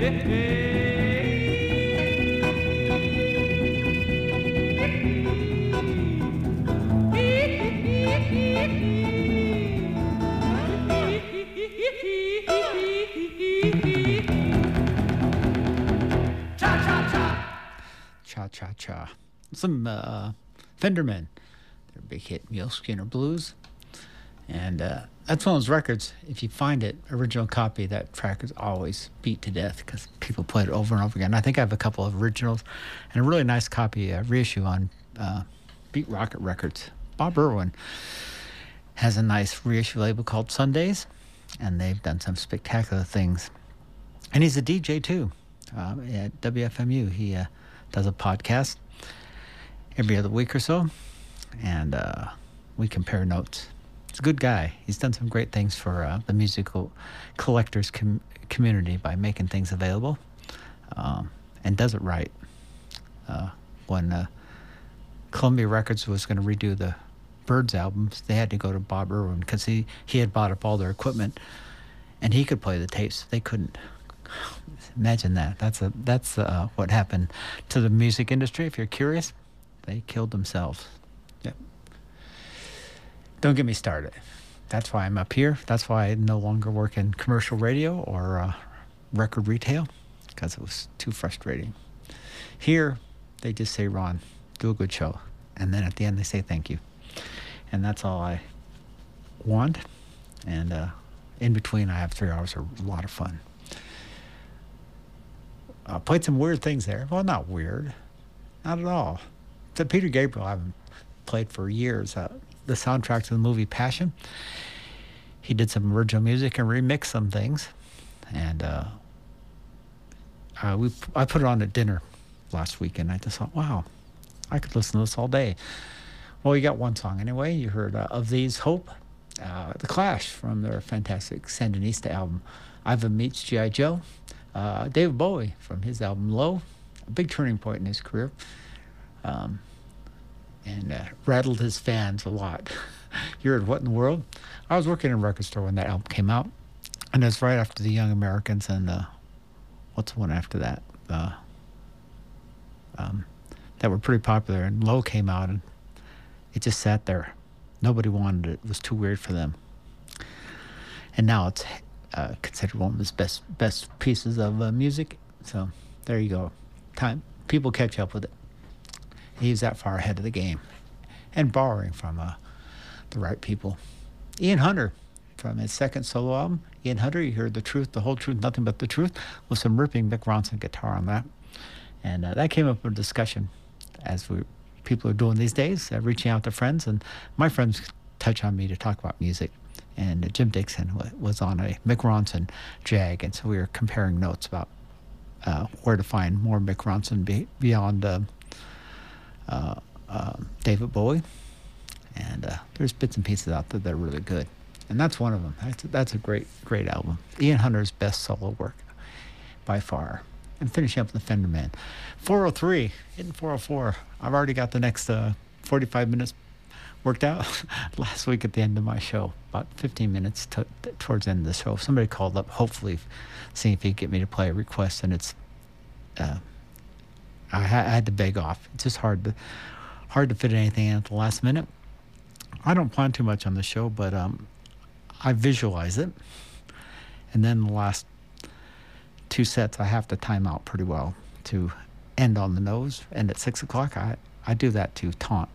Cha-cha-cha. Some Fendermen. Their big hit, Mule Skinner Blues. And that's one of those records, if you find it, original copy, that track is always beat to death because people play it over and over again. I think I have a couple of originals and a really nice copy, reissue on Beat Rocket Records. Bob Irwin has a nice reissue label called Sundays, and they've done some spectacular things. And he's a DJ too at WFMU. He does a podcast every other week or so, and we compare notes. He's a good guy. He's done some great things for the musical collectors community by making things available, and does it right. When Columbia Records was going to redo the Byrds albums, they had to go to Bob Irwin because he had bought up all their equipment, and he could play the tapes. They couldn't. Imagine that. That's what happened to the music industry. If you're curious, they killed themselves. Yep. Don't get me started. That's why I'm up here. That's why I no longer work in commercial radio or record retail, because it was too frustrating. Here, they just say, Ron, do a good show. And then at the end, they say thank you. And that's all I want. And in between, I have 3 hours of a lot of fun. Played some weird things there. Well, not weird. Not at all. So Peter Gabriel, I haven't played for years. The soundtrack to the movie Passion. He did some original music and remixed some things. And I put it on at dinner last weekend. I just thought, wow, I could listen to this all day. Well, you got one song anyway. You heard Of These Hope, The Clash from their fantastic Sandinista album, Ivan Meets G.I. Joe. David Bowie from his album Low, a big turning point in his career, and rattled his fans a lot. You heard What in the World? I was working in a record store when that album came out, and it was right after the Young Americans and what's the one after that? That were pretty popular, and Low came out, and it just sat there. Nobody wanted it. It was too weird for them. And now it's considered one of his best pieces of music. So there you go. People catch up with it. He's that far ahead of the game, and borrowing from the right people. Ian Hunter, from his second solo album, Ian Hunter, you heard The Truth, the Whole Truth, Nothing But the Truth, with some ripping Mick Ronson guitar on that. And that came up in a discussion, as people are doing these days, reaching out to friends, and my friends touch on me to talk about music. And Jim Dixon was on a Mick Ronson jag, and so we were comparing notes about where to find more Mick Ronson beyond David Bowie. And there's bits and pieces out there that are really good, and that's one of them. That's a great album. Ian Hunter's best solo work by far. And finishing up with the Fenderman. 403, hitting 404. I've already got the next 45 minutes worked out. Last week at the end of my show, about 15 minutes towards the end of the show, somebody called up, hopefully seeing if he'd get me to play a request, and it's I had to beg off. It's just hard to fit anything in at the last minute. I don't plan too much on the show, but I visualize it, and then the last 2 sets I have to time out pretty well to end on the nose, end at 6 o'clock. I do that to taunt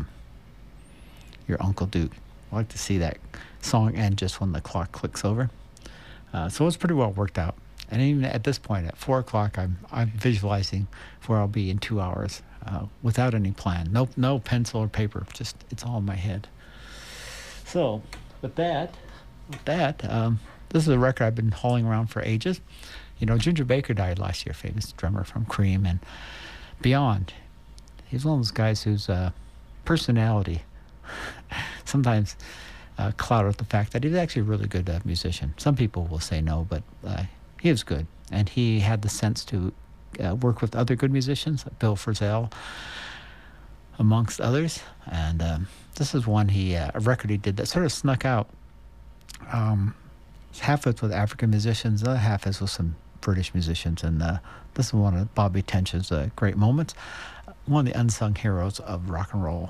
your Uncle Duke. I like to see that song end just when the clock clicks over. So it's pretty well worked out. And even at this point, at 4 o'clock, I'm visualizing where I'll be in 2 hours without any plan. No pencil or paper. Just it's all in my head. So with that, this is a record I've been hauling around for ages. You know, Ginger Baker died last year, famous drummer from Cream and beyond. He's one of those guys whose personality sometimes clouded the fact that he was actually a really good musician. Some people will say no, but he was good. And he had the sense to work with other good musicians, like Bill Frisell, amongst others. And this is one a record he did that sort of snuck out. Half of it's with African musicians, the other half is with some British musicians, and this is one of Bobby Tench's great moments. One of the unsung heroes of rock and roll.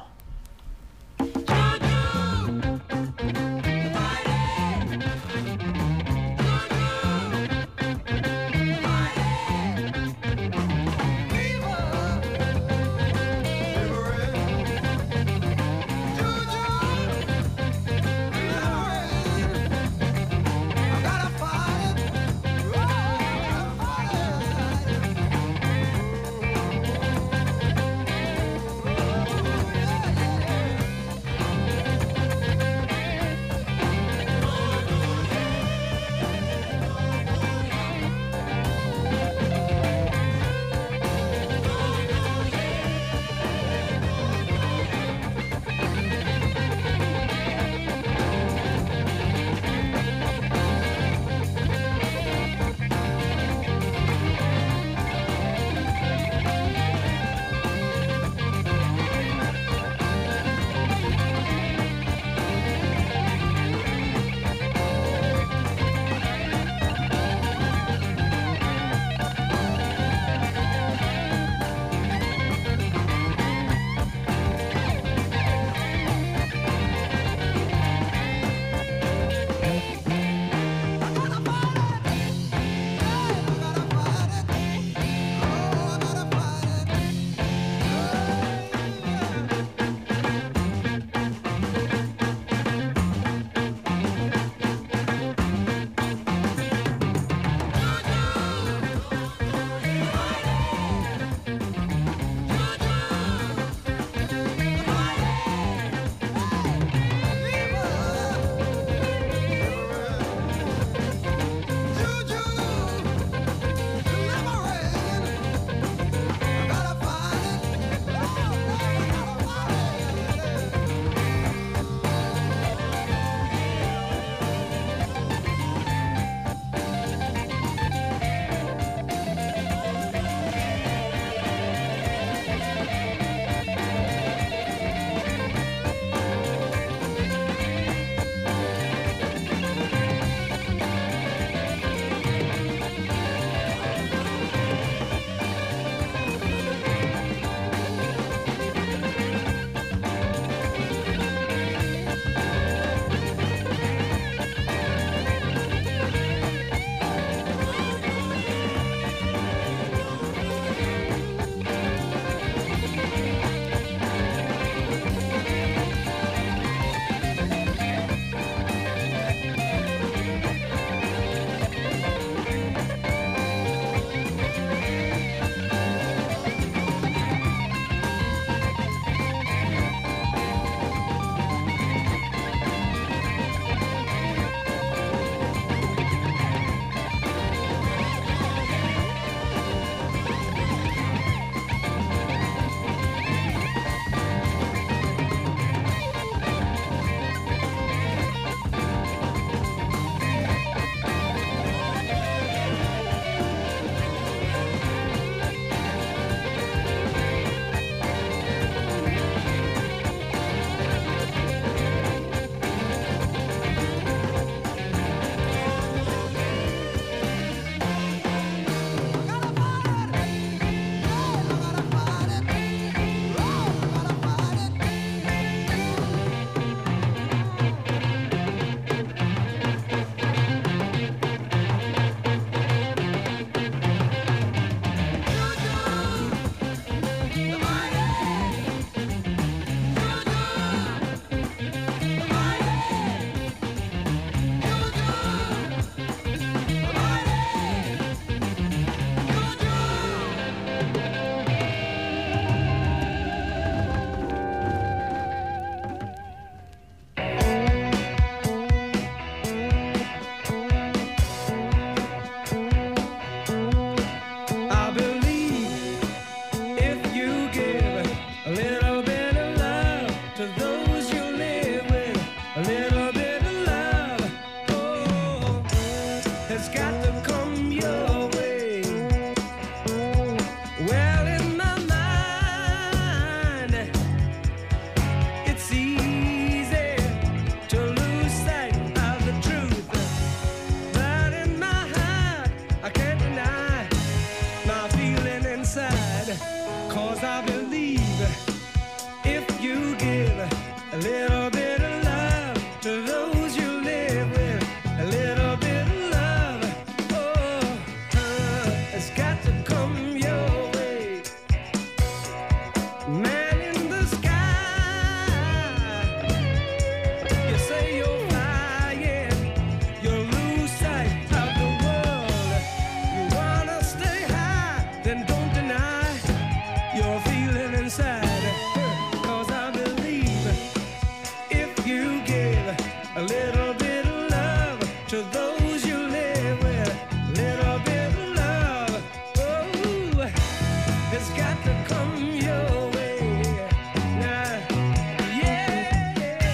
to those you live with. Little bit of love, oh, it's got to come your way. Now, yeah,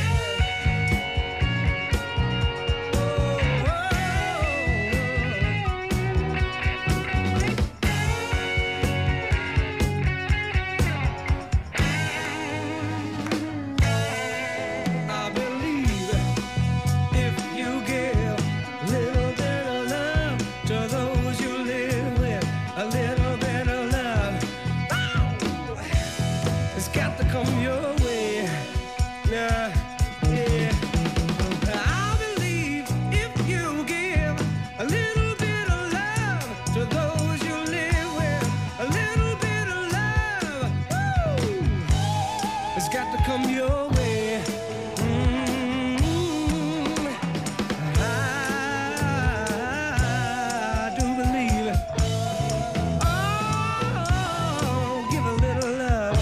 oh, I believe if you give a little bit of love to those you live with, a little bit of love, oh, it's got to come your way. Now, yeah. I believe if you give a little bit of love to those you live with, a little bit of love, woo, it's got to come your way. I do believe it. Oh, give a little love.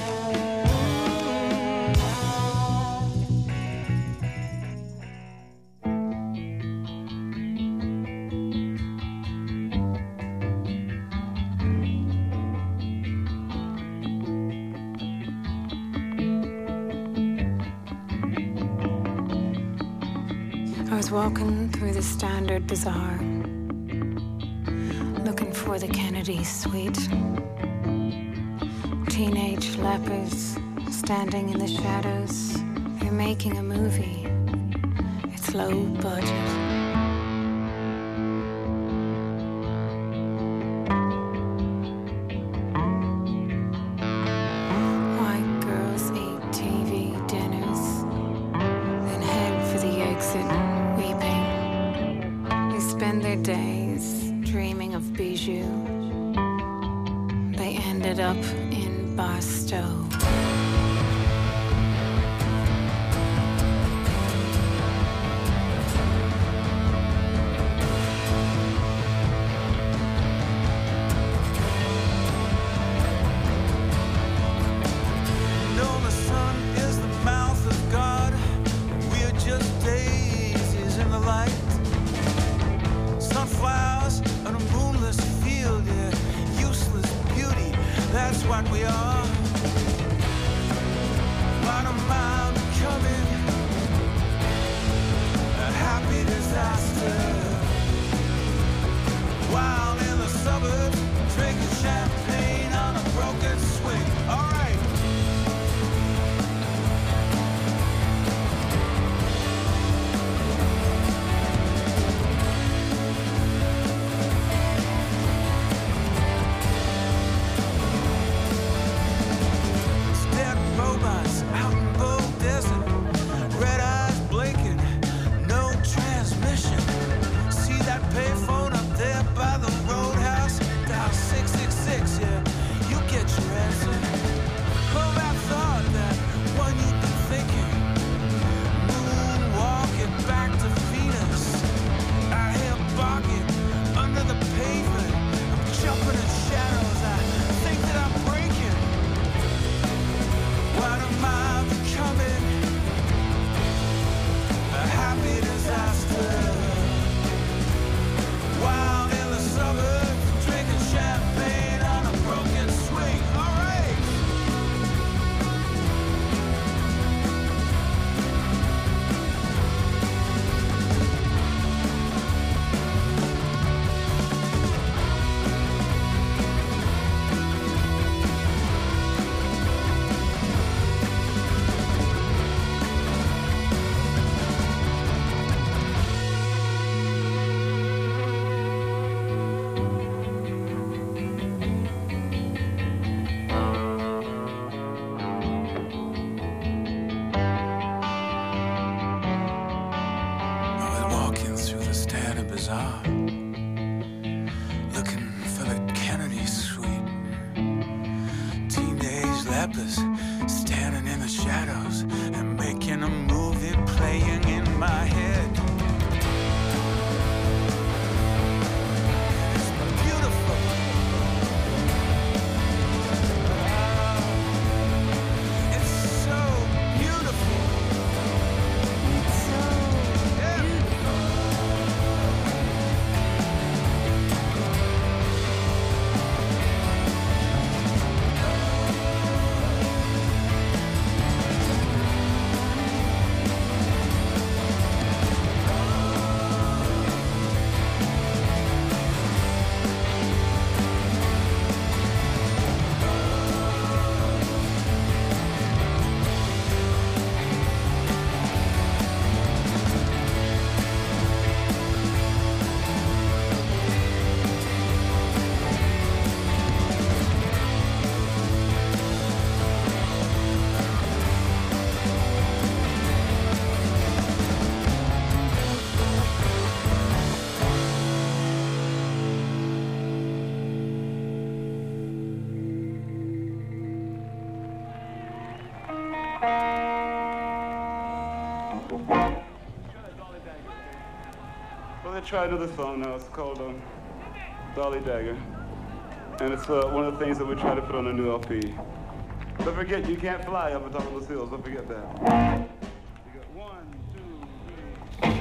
I was walking through the Standard Bazaar, looking for the Kennedy suite. Teenage lepers standing in the shadows. They're making a movie. It's low budget. White girls eat TV dinners, then head for the exit, weeping. They spend their days dreaming of bijou. They ended up in Barstow. know the sun is the mouth of God. We're just daisies in the light. Sunflowers on a moonless field, yeah. Useless beauty, that's what we are. What a mind coming, a happy disaster. While in the suburbs, drinking champagne on a broken swing. All right. Dead robots out in Bow Desert, red eyes blinking, no transmission. See that payphone up there by the roadhouse? Dial 666, yeah, you get your answer. Oh, that thought, that one you've been thinking, moonwalking back to Venus. I hear barking under the pavement. I'm jumping in shadows. I think that I'm breaking. What am I becoming? A happy disaster. Wild in the suburbs, drinking champagne on a broken swing. All right. I was walking through the Standard Bazaar, looking for the Kennedy suite. Teenage lepers standing in the shadows and making a movie playing in my head. It's beautiful. It's so beautiful. Yeah. Well, they try another song now. It's called Dolly Dagger. And it's one of the things that we try to put on a new LP. Don't forget, you can't fly up on top of those hills. Don't forget that. You got 1, 2,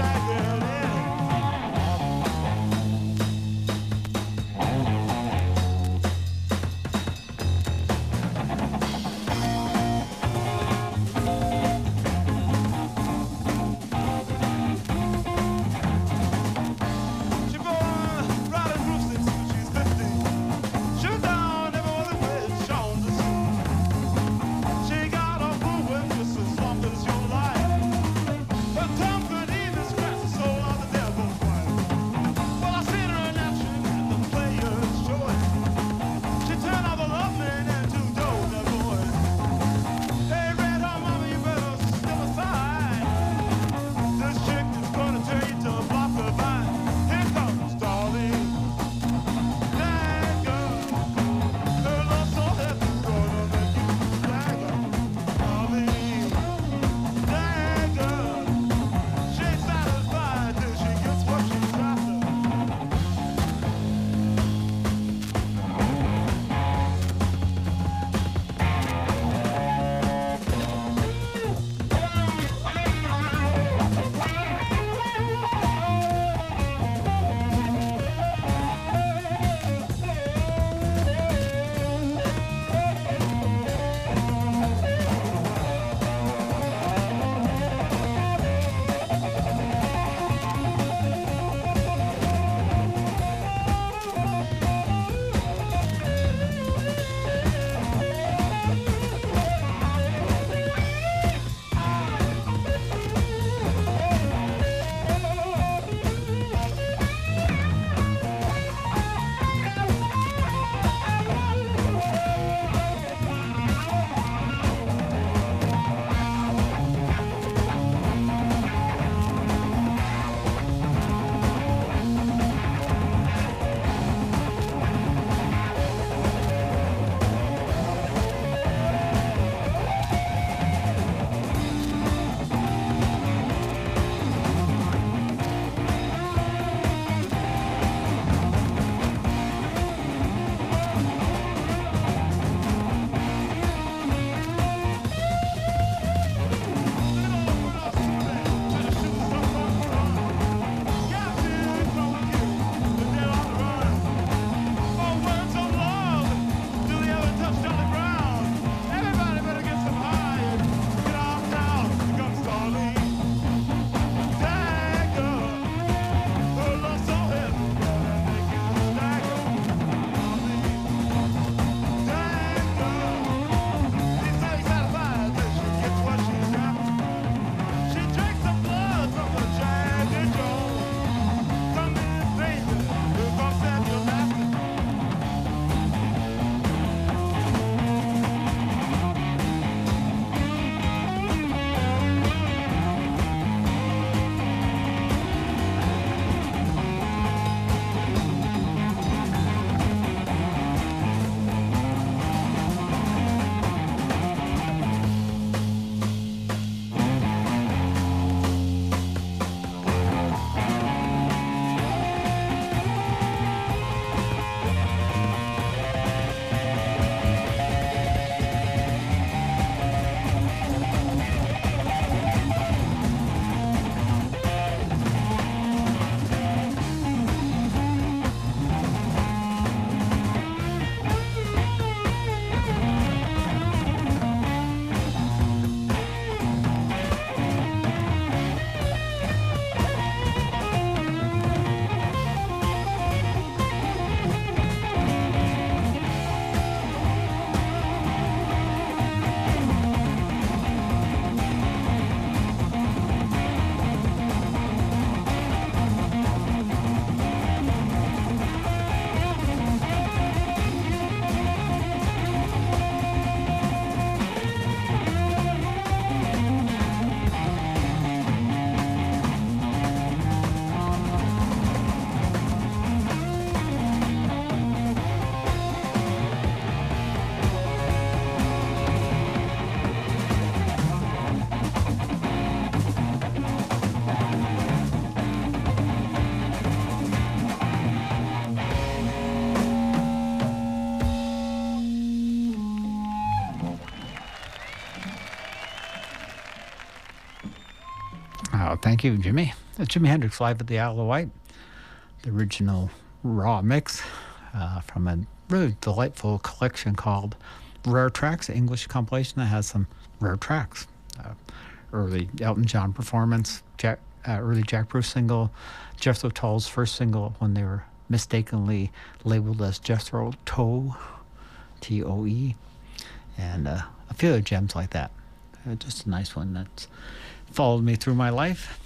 3. Oh, thank you, Jimmy. That's Jimi Hendrix live at the Isle of Wight, the original raw mix from a really delightful collection called Rare Tracks, an English compilation that has some rare tracks. Early Elton John performance, early Jack Bruce single, Jethro Tull's first single when they were mistakenly labeled as Jethro Tull, Toe, and a few other gems like that. Just a nice one that's followed me through my life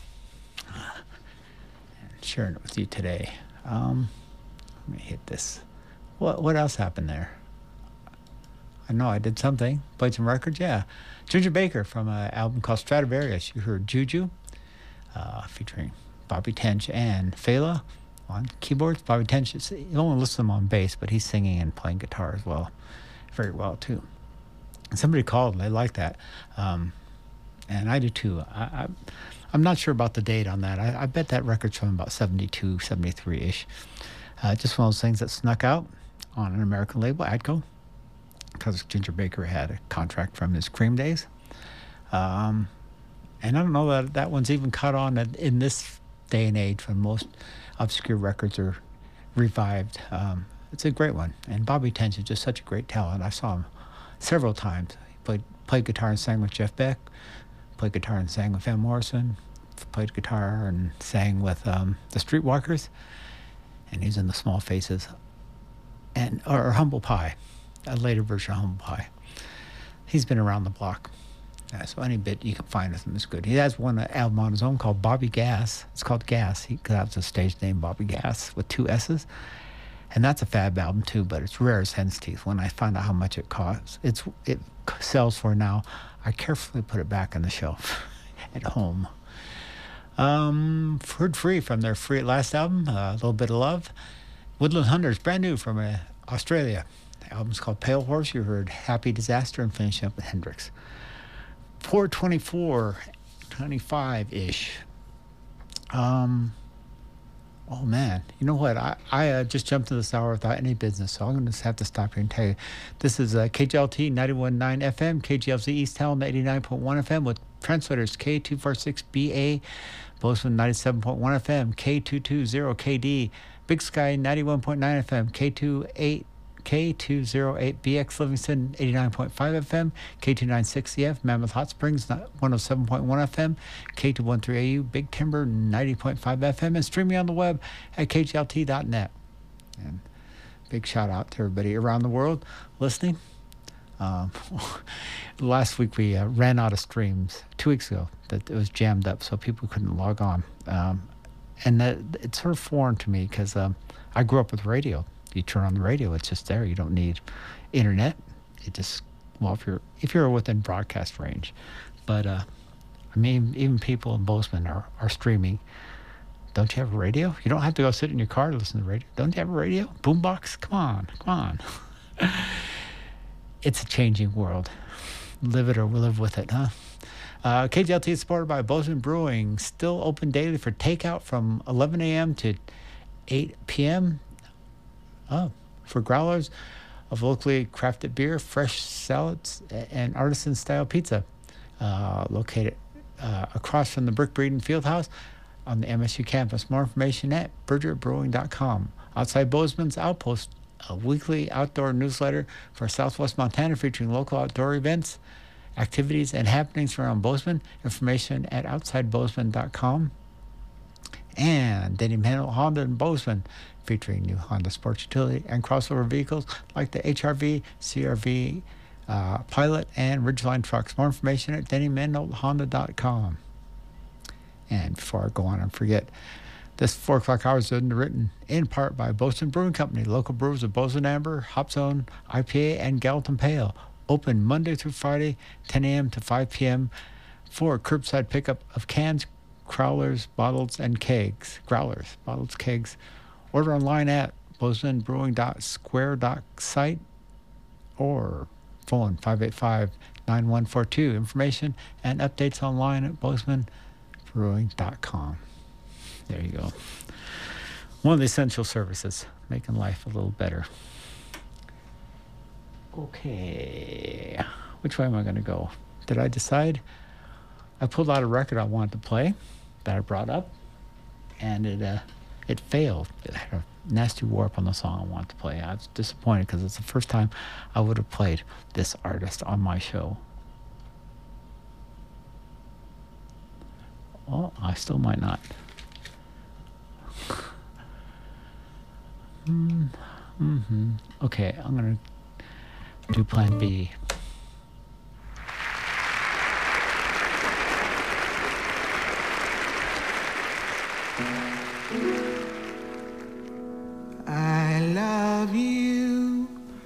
and sharing it with you today. Let me hit this. What else happened there? I know I did something. Played some records, yeah. Ginger Baker from an album called Stradivarius. You heard Juju, featuring Bobby Tench and Fela on keyboards. Bobby Tench, you only listen to him on bass, but he's singing and playing guitar as well. Very well, too. And somebody called, and they like that. And I do, too. I'm not sure about the date on that. I bet that record's from about 72, 73-ish. Just one of those things that snuck out on an American label, Atco, because Ginger Baker had a contract from his Cream days. And I don't know that that one's even caught on in this day and age when most obscure records are revived. It's a great one. And Bobby Tench is just such a great talent. I saw him several times. He played guitar and sang with Jeff Beck, played guitar and sang with Van Morrison, played guitar and sang with the Streetwalkers, and he's in the Small Faces, or Humble Pie, a later version of Humble Pie. He's been around the block. So any bit you can find of him is good. He has one album on his own called Bobby Gas. It's called Gas. He has a stage name, Bobby Gas, with 2 S's. And that's a fab album too, but it's rare as hen's teeth. When I find out how much it costs, it sells for now, I carefully put it back on the shelf at home. Heard Free from their Free at Last album, A Little Bit of Love. Woodland Hunters, brand new from Australia. The album's called Pale Horse. You heard Happy Disaster, and finishing up with Hendrix. 4:24, 25-ish. Oh man, you know what? I just jumped to this hour without any business, so I'm going to have to stop here and tell you. This is KGLT 91.9 FM, KGLZ East Town 89.1 FM with translators K246BA, Bozeman 97.1 FM, K220KD, Big Sky 91.9 FM, K208BX Livingston 89.5 FM, K296CF Mammoth Hot Springs 107.1 FM, K213AU Big Timber 90.5 FM, and streaming on the web at kglt.net. And big shout out to everybody around the world listening. Last week we ran out of streams 2 weeks ago. That it was jammed up, so people couldn't log on. And it's sort of foreign to me because I grew up with radio. You turn on the radio, it's just there. You don't need internet. It just, well, if you're within broadcast range. But I mean, even people in Bozeman are streaming. Don't you have a radio? You don't have to go sit in your car to listen to the radio. Don't you have a radio? Boombox? Come on. It's a changing world. Live it or live with it, huh? KGLT is supported by Bozeman Brewing, still open daily for takeout from 11 a.m. to 8 p.m. For growlers of locally crafted beer, fresh salads, and artisan-style pizza. Located across from the Brick Breeden Fieldhouse on the MSU campus. More information at bergerbrewing.com. Outside Bozeman's Outpost, a weekly outdoor newsletter for Southwest Montana featuring local outdoor events, activities, and happenings around Bozeman. Information at outsidebozeman.com. And Denny Manuel Honda in Bozeman, featuring new Honda sports utility and crossover vehicles like the HRV, CRV, Pilot, and Ridgeline trucks. More information at dennymanuelhonda.com. And before I go on and forget, this 4 o'clock hour is written in part by Bozeman Brewing Company, local brewers of Bozeman Amber, Hop Zone, IPA, and Gallatin Pale. Open Monday through Friday, 10 a.m. to 5 p.m. for curbside pickup of cans, growlers, bottles, and kegs. Growlers, bottles, kegs. Order online at bozemanbrewing.square.site or phone 585-9142. Information and updates online at bozemanbrewing.com. There you go. One of the essential services, making life a little better. Okay. Which way am I going to go? Did I decide? I pulled out a record I wanted to play. that I brought up, and it failed. It had a nasty warp on the song I wanted to play. I was disappointed because it's the first time I would have played this artist on my show. Well, I still might not. Okay, I'm gonna do Plan B. I love you,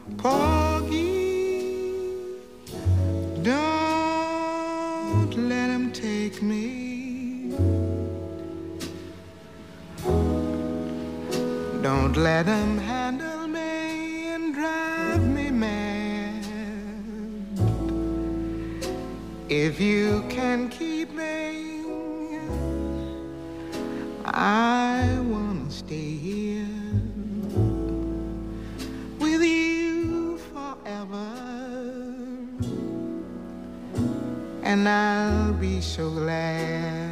Porgy. Don't let him take me. Don't let him handle me and drive me mad. If you can keep me, I wanna stay here with you forever, and I'll be so glad.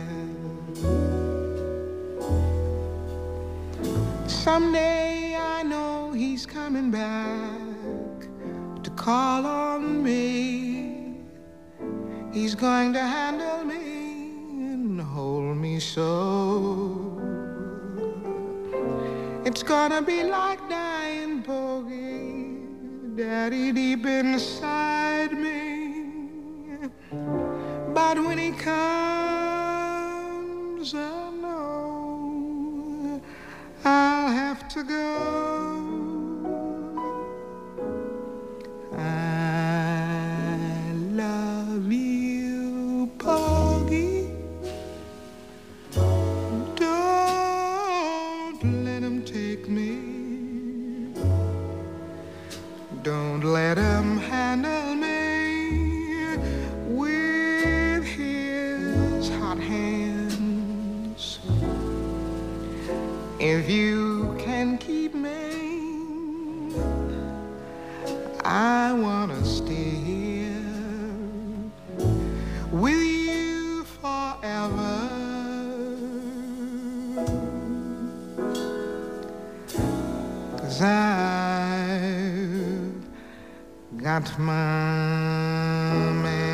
Someday I know he's coming back to call on me. He's going to handle me and hold me so. It's gonna be like dying, Porgy, Daddy deep inside me. But when he comes, I know I'll have to go. I love you, Porgy. Don't let him take me. Don't let him handle me with his hot hands. If you can keep me, I wanna stay here with you forever. 'Cause I've got my man.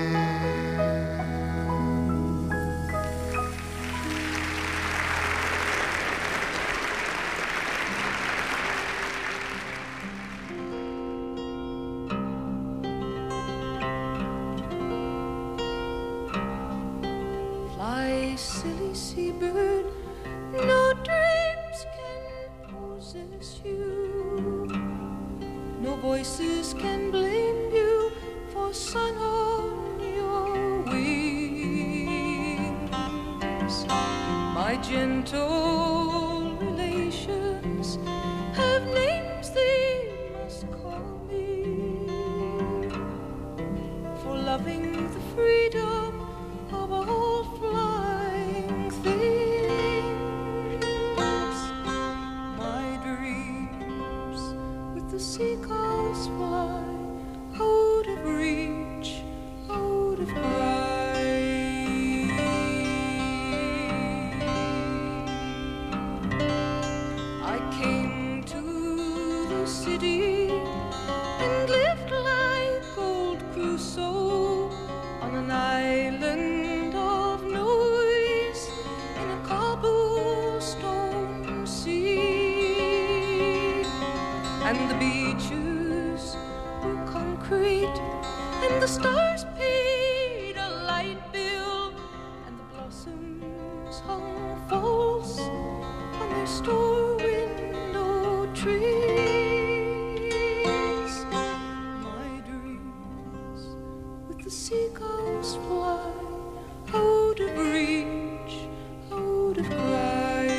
Fly, silly seabird, no dreams can possess you. No voices can blame you for sun on your wings. My gentle relations have names they must call me for loving the freedom of all flying things. My dreams with the seagulls fly out of reach, out of sight. I came to the city and lived like old Crusoe on an island of noise in a cobblestone sea. And the beaches were concrete and the stars paid a light bill, and the blossoms hung false on their store window trees. My dreams with the seagulls fly out of reach, out of cry.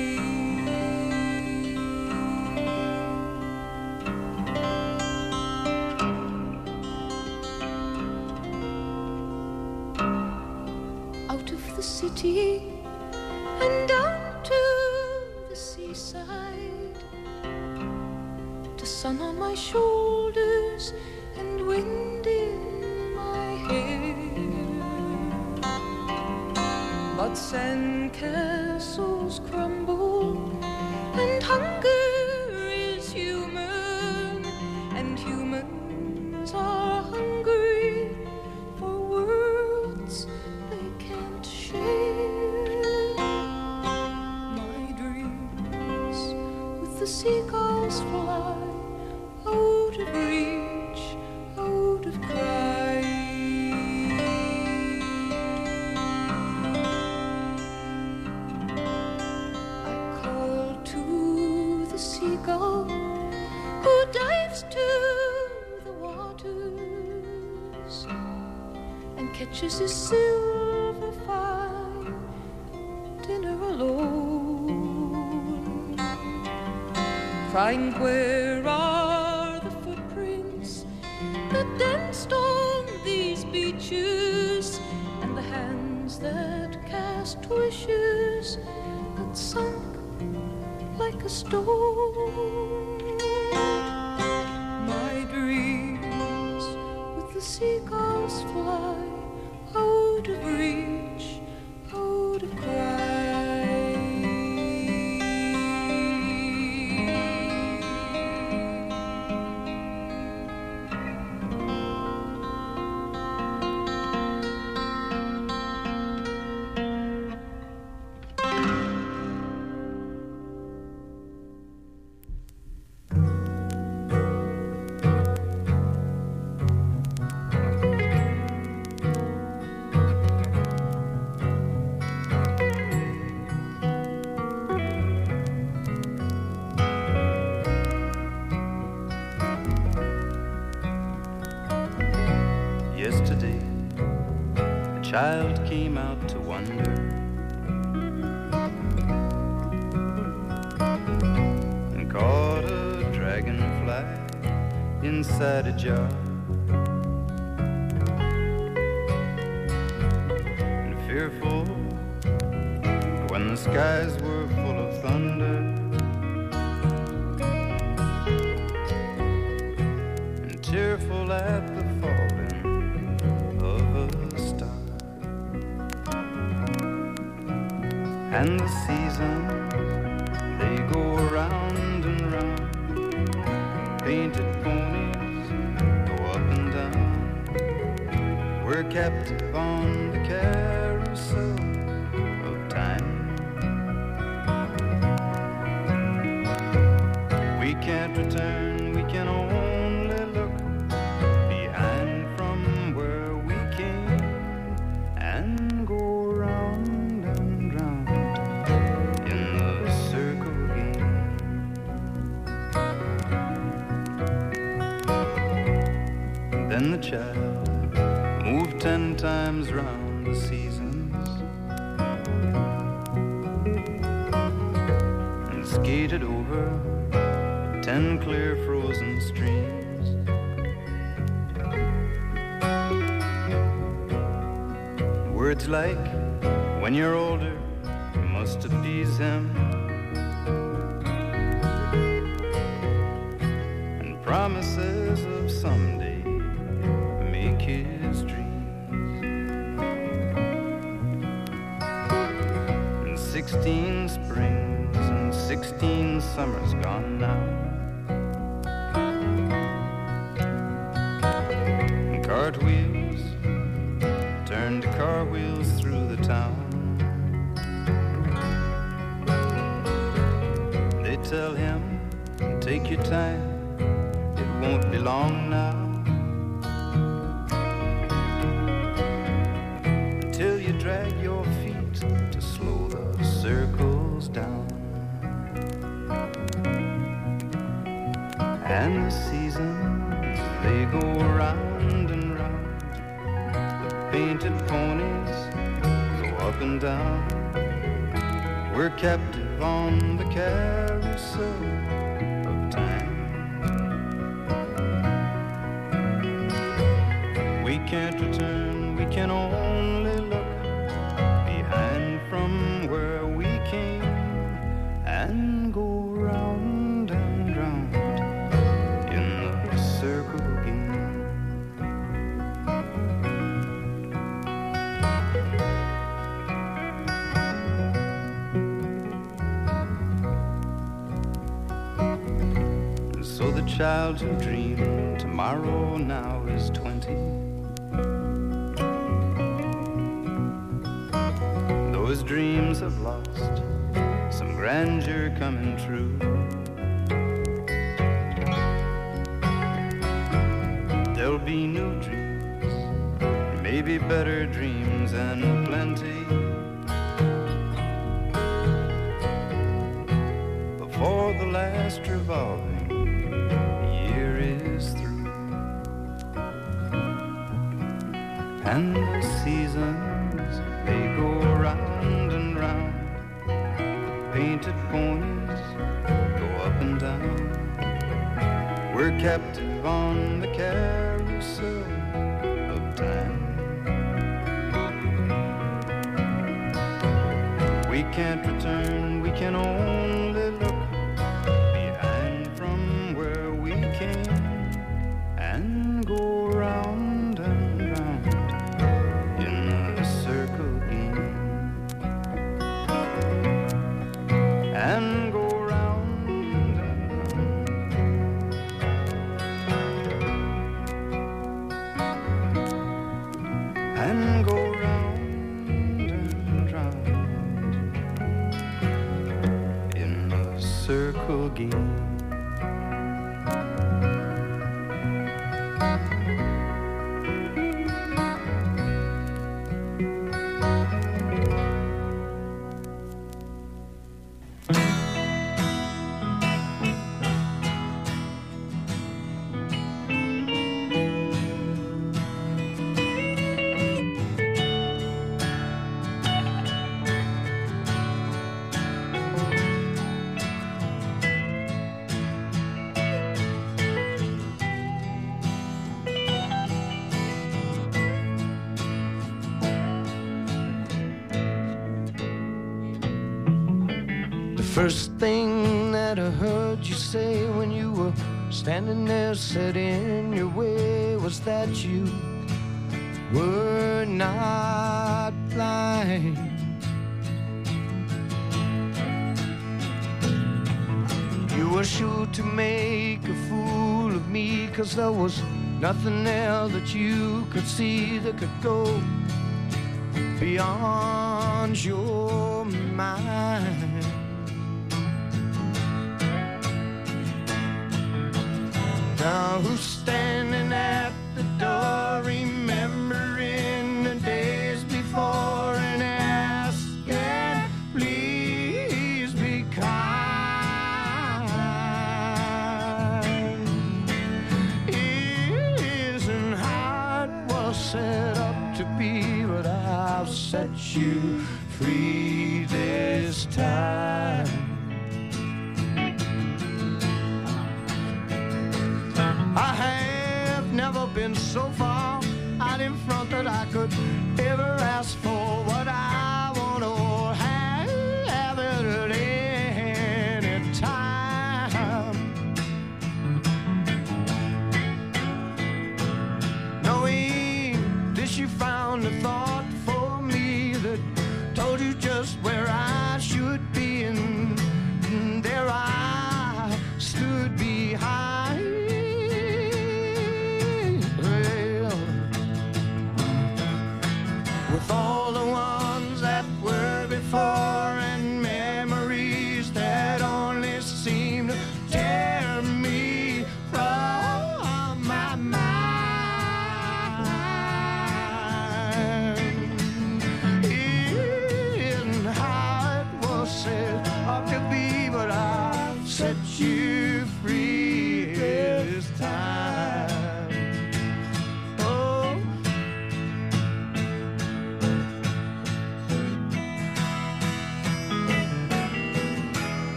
Out of the city and down to the seaside, to sun on my shoulders and wind in my hair. But sandcastles crumble, and hunger is human, and humans are hungry for worlds they can't share. My dreams with the seagulls fly out of reach, out of cry. I call to the seagull who dives to the waters and catches his silver fine dinner alone, crying, where are the footprints that danced on these beaches, and the hands that cast wishes that sunk like a stone. My dreams with the seagulls fly out of reach, out of cry. Yesterday, a child came out to wonder, and caught a dragonfly inside a jar, and fearful when the skies were full of thunder, and tearful at the falling of a star. And the seasons, they go round and round. Painted ponies go up and down. We're captive on the carousel of time. We can't return, we can only look behind from where we came and go round and round in the circle game. Then the child moved 10 times round the seasons and skated over 10 clear frozen streams. Words like, when you're older, you must appease him, and promises of someday make his dreams. And 16 springs and 16 summers gone now, and cartwheels turned to car wheels through the town. They tell him, take your time, it won't be long now, until you drag your feet to slow the circles down. And the seasons, they go round and round. The painted ponies go up and down. We're captive on the carousel of time. We can't return, we can only look behind from where we came and go round and round in the circle game. child who dreamed tomorrow now is 20. Those dreams have lost some grandeur coming true. There'll be new dreams, maybe better dreams and plenty. Before the last revolving year is through, and the seasons, they go round and round. Painted ponies go up and down. We're captive on the carousel of time. We can't return, we can only look behind from where we came and go round and round in a circle game. And go round and round. And go round and round in a circle game. First thing that I heard you say when you were standing there set in your way was that you were not blind. You were sure to make a fool of me, 'cause there was nothing there that you could see that could go beyond your mind. Now who's standing at the door, remembering the days before and asking, please be kind. It isn't how it was set up to be, but I'll set you free this time. I have never been so far out in front that I could ever ask for what I want or have it at any time. Knowing this, you found a thought for me that told you just where I should be, and there I stood behind. Well,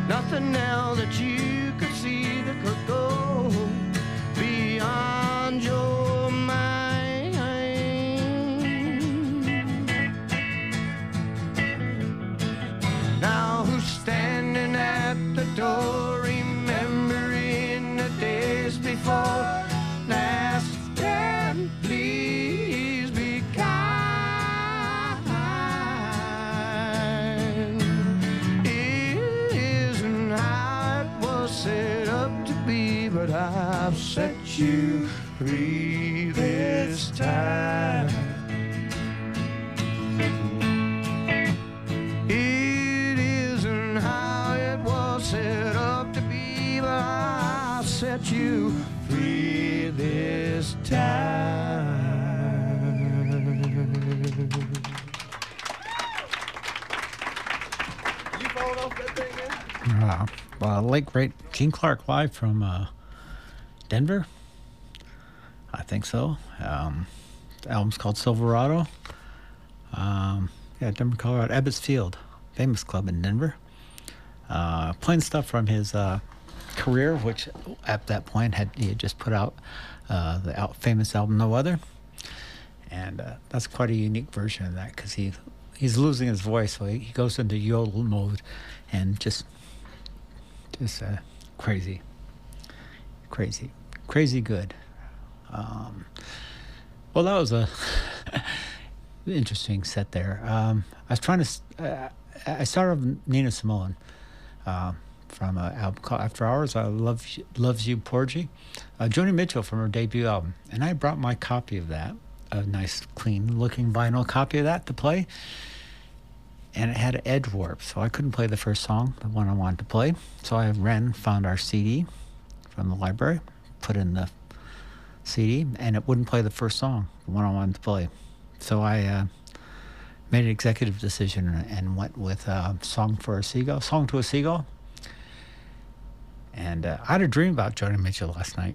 nothing else that you could see that could go beyond your mind. Now who's standing at the door, remembering the days before last? And please be kind. It isn't how it was set up to be, but I've set you free this time. It isn't how it was set up to be, but I've set you free this time. You falling off that thing, man? Late great Gene Clark live from Denver. I think so. The album's called Silverado. Denver, Colorado. Ebbets Field, famous club in Denver. Playing stuff from his career, which at that point he had just put out the famous album No Other. And that's quite a unique version of that because he's losing his voice, so he goes into yodel mode and just crazy good. Well, that was a interesting set there. I was trying to I started with Nina Simone from an album called After Hours. I Loves You Porgy. Joni Mitchell from her debut album, and I brought my copy of that, a nice clean looking vinyl copy of that to play, and it had an edge warp, so I couldn't play the first song, the one I wanted to play. So I found our CD from the library, put in the CD, and it wouldn't play the first song, the one I wanted to play. So I made an executive decision and went with Song to a Seagull. And I had a dream about Joni Mitchell last night,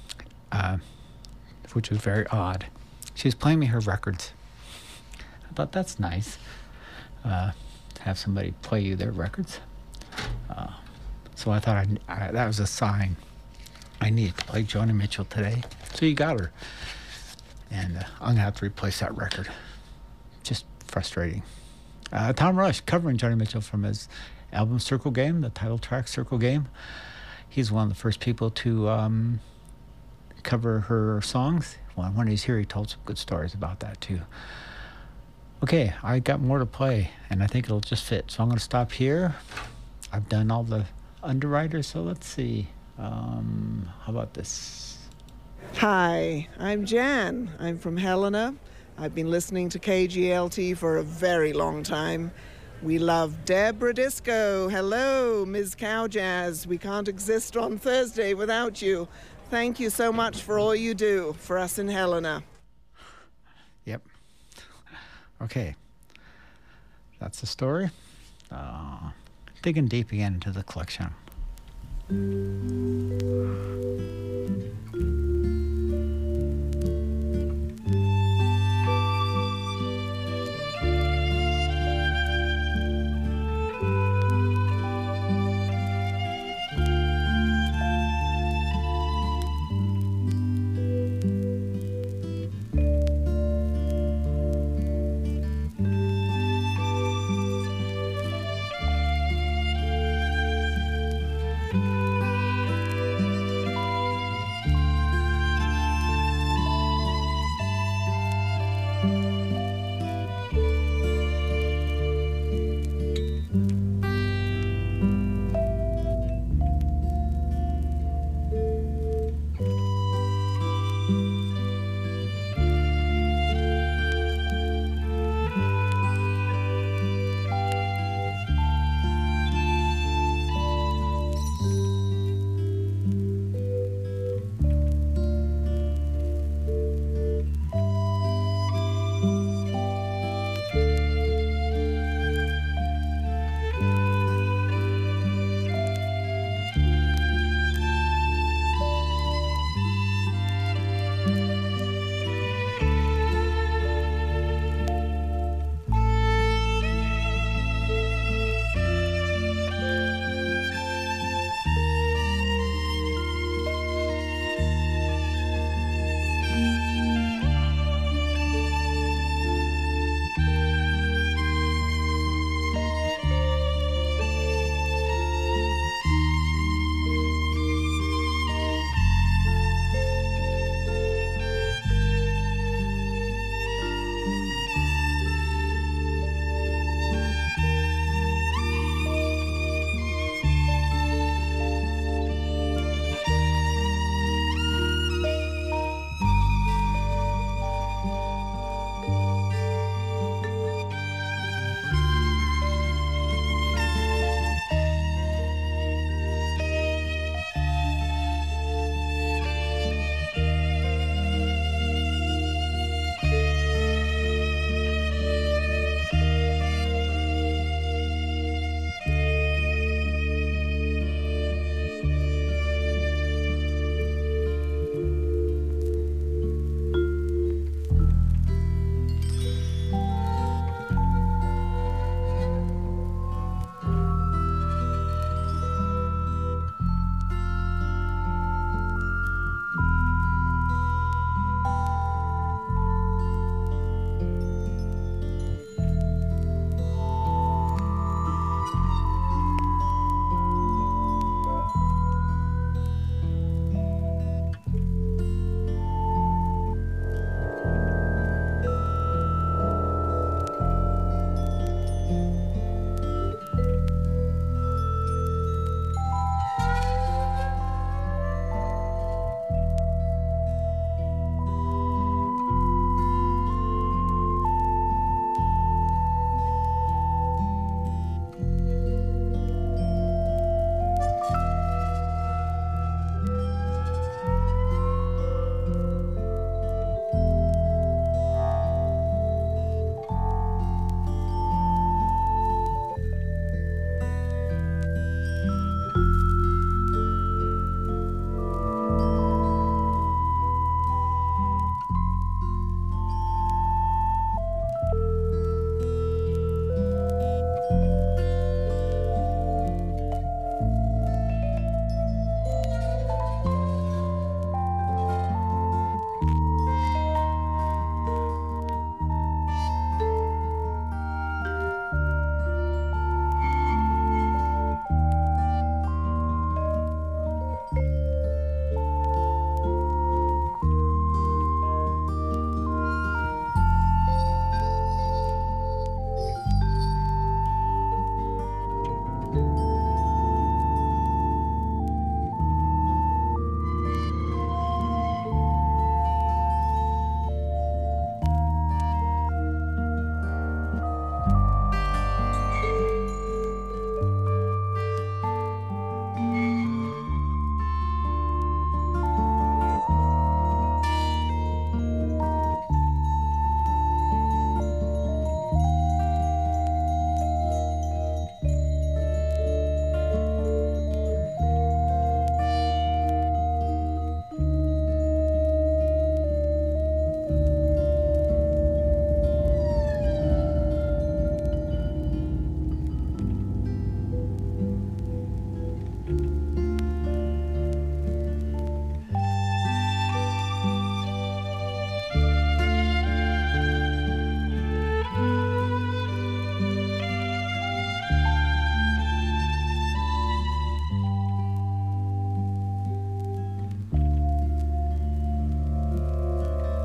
which was very odd. She was playing me her records. I thought, that's nice, to have somebody play you their records. So I thought that was a sign I needed to play Joni Mitchell today. So you got her. And I'm going to have to replace that record. Just frustrating. Tom Rush covering Joni Mitchell from his album Circle Game, the title track Circle Game. He's one of the first people to cover her songs. When he's here, he told some good stories about that too. Okay, I got more to play, and I think it'll just fit. So I'm going to stop here. I've done all the underwriters, so let's see. How about this? Hi, I'm Jan. I'm from Helena. I've been listening to KGLT for a very long time. We love Deborah Disco. Hello, Ms. Cow Jazz. We can't exist on Thursday without you. Thank you so much for all you do for us in Helena. Yep. Okay. That's the story. Digging deep again into the collection.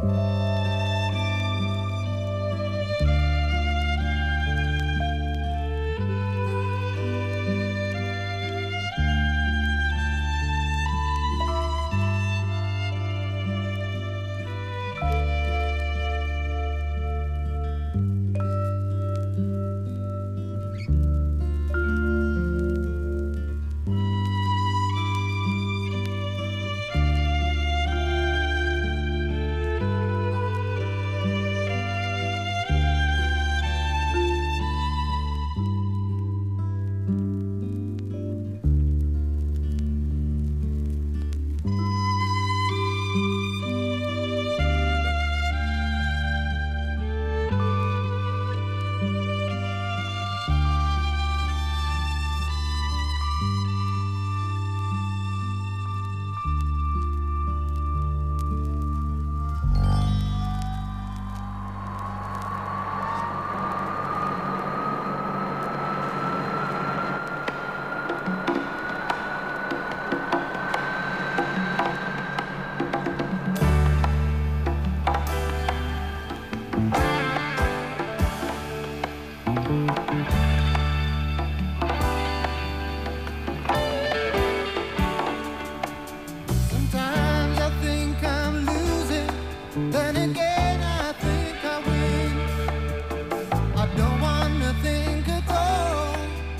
Sometimes I think I'm losing, then again I think I win. I don't wanna think at all.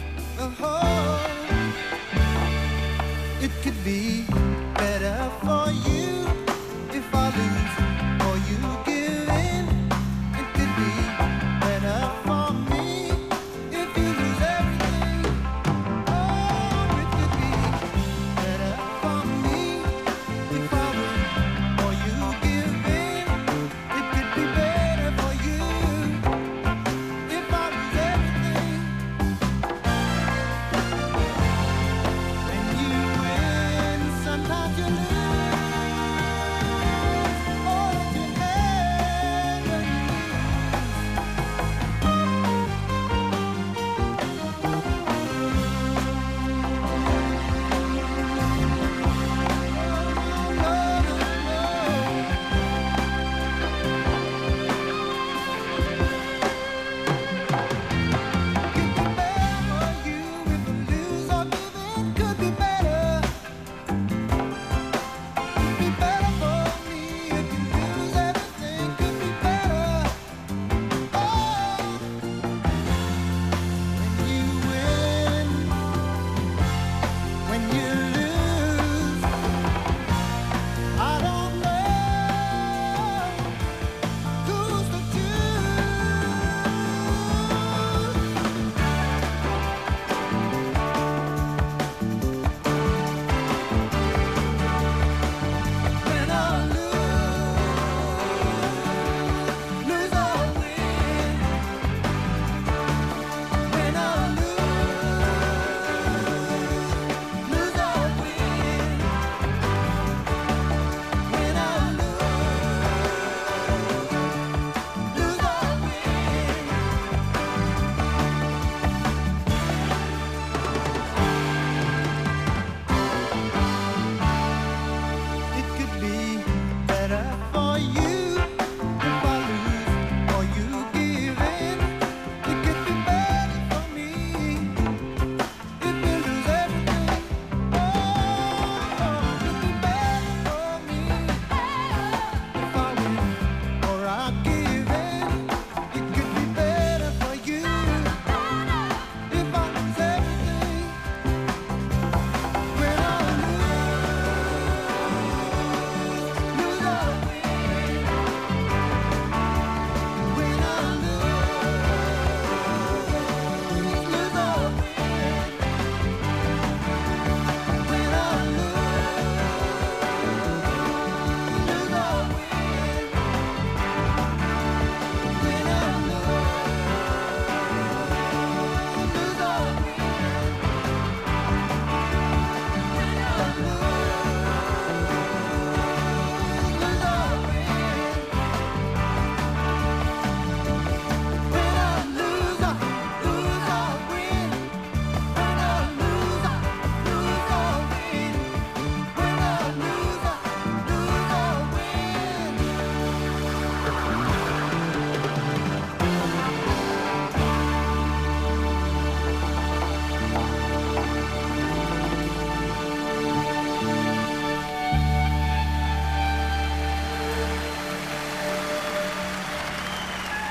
It could be better for you if I lose or you give in. It could be better for me if you lose everything. Oh, it could be better for me if I win or you give in. It could be better for you if I lose everything. When you win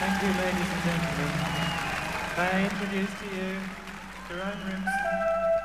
Thank you, ladies and gentlemen. I introduce to you Jerome Rimson.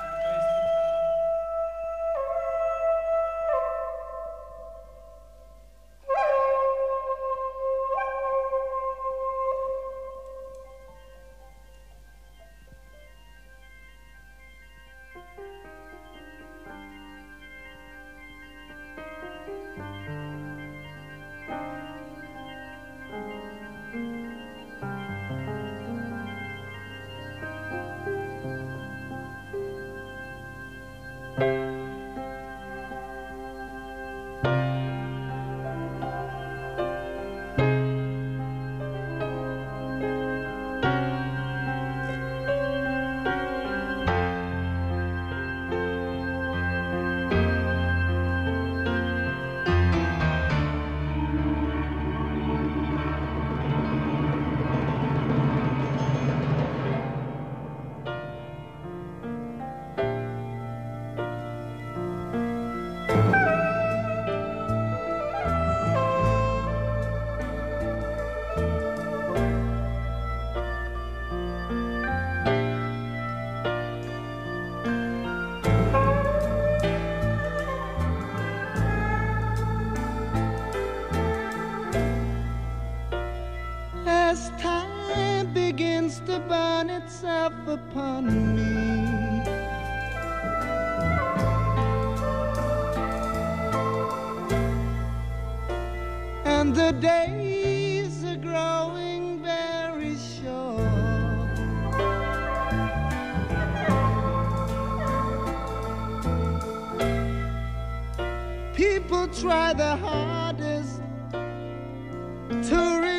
As time begins to burn itself upon me, and the days are growing very short, people try their hardest to